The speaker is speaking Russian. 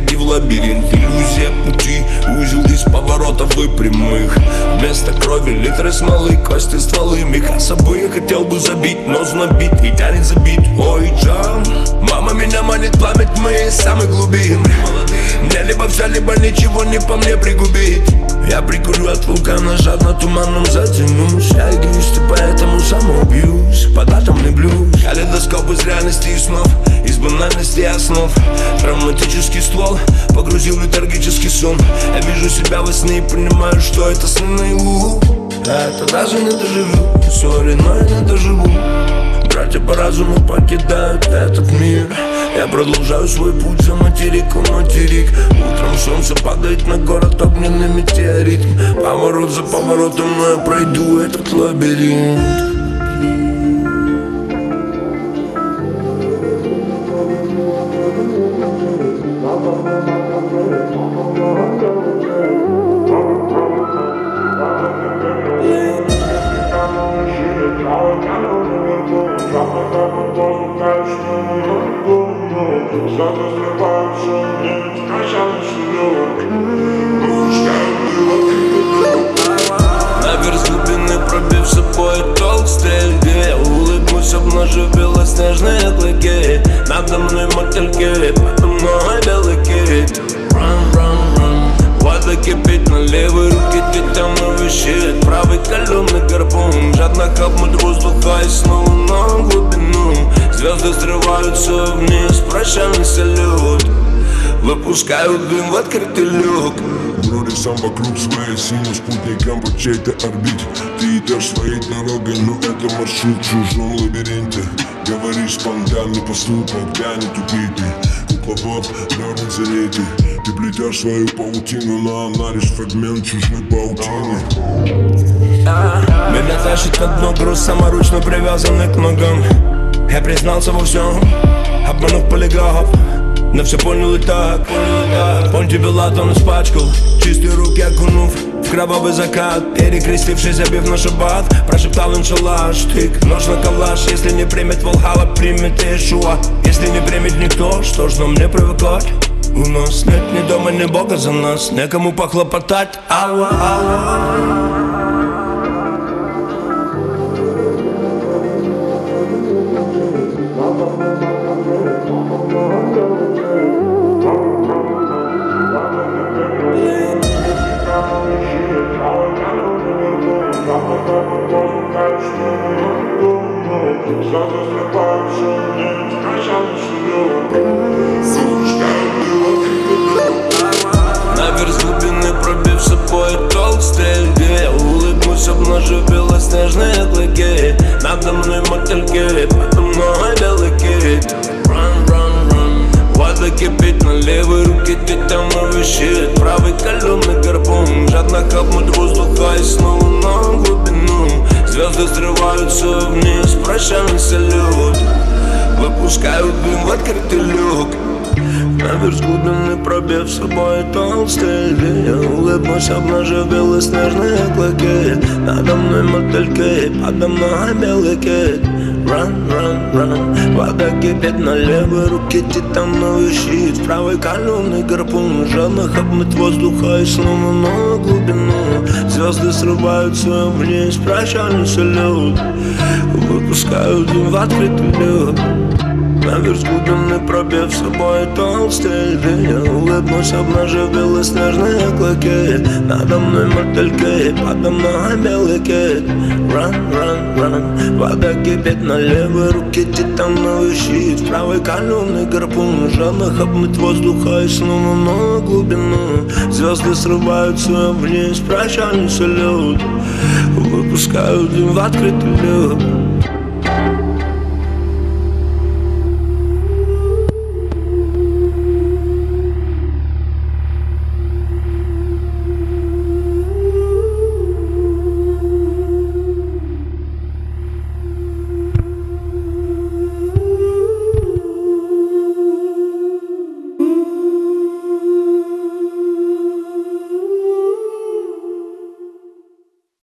входи в лабиринт. Иллюзия пути, узел из поворотов и прямых. Вместо крови литры смолы, кости, стволы. Меха собой я хотел бы забить, но знобит и тянет забить. Ой, Джон, мама меня манит пламя тьмы из самых глубин. Мне либо все, либо ничего не по мне пригубить. Я прикурю от вулкана, жадно туманом затянусь. Я эгоист и поэтому самоубьюсь под атомный блюз. Калейдоскоп из реальности и снов, из банальности основ. Травматический ствол погрузил в летаргический сон. Я вижу себя во сне и понимаю, что это сон наяву. Я это даже не доживу, сори, но я не доживу. Братья по разуму покидают этот мир. Я продолжаю свой путь за материк у материк. Утром солнце падает на город огненный метеорит. Поворот за поворотом, но я пройду этот лабиринт. Наверх глубины пробив собой толстые льды. Я улыбнусь, обнажив белоснежные клыки. Надо мной мотыльки, подо мной белый кит. Run, run, run. Вода кипит на левой руке, титановый щит. Правый каленый гарпун, жадно хапнуть воздуха и снова на глубину. Звезды срываются вниз, прощальный салют. Выпускают дым в открытый люк. Вроде сам вокруг своей синим спутником по чьей-то орбите. Ты идешь своей дорогой, но это маршрут в чужом лабиринте. Говоришь спонтанный поступок, да не тупите. Кукловод, дернет залитый. Ты плетешь свою паутину, но она лишь фрагмент чужой паутины. Меня тащит на дно груз, саморучно привязанный к ногам. Я признался во всем, обманув полиграф. Но все понял и так. Понти Белатон испачкал чистые руки, окунув в кровавый закат. Перекрестившись, забив на шаббат, прошептал иншаллах. Штык, нож на калаш. Если не примет Валхалла, примет Иешуа. Если не примет никто, что ж нам не привыкать? У нас нет ни дома, ни Бога за нас. Некому похлопотать. Алла, алла. Наверх глубины пробив собой толстые льды. Я улыбнусь, обнажив белоснежные клыки. Надо мной мотыльки, подо мной белый кит. Run, run, run. Вода кипит на левой руке, титановый щит. Правый каленый гарпун, жадно хапнуть воздуха и снова на глубину. Звезды срываются вниз, прощальный салют. Выпускают дым в открытый люк. Наверх глубины пробив собой толстые льды. Я улыбнусь, обнажив белоснежные клыки. Надо мной мотыльки, подо мной белый кит. Run, run, run. Вода кипит на левой руке, титановый щит. В правой каленый гарпун, жадно хапнуть воздуха и снова на глубину. Звезды срываются вниз, прощальный салют. Выпускают дым в открытый люк. Наверх глубины пробив собой толстые льды. Я улыбнусь, обнажив белоснежные клыки. Надо мной мотыльки, подо мной белый кит. Run, run, run. Вода кипит на левой руке, титановый щит. В правой каленый гарпун, жадно хапнуть воздуха и снова на глубину. Звезды срываются вниз, прощальный салют. Выпускают дым в открытый люк.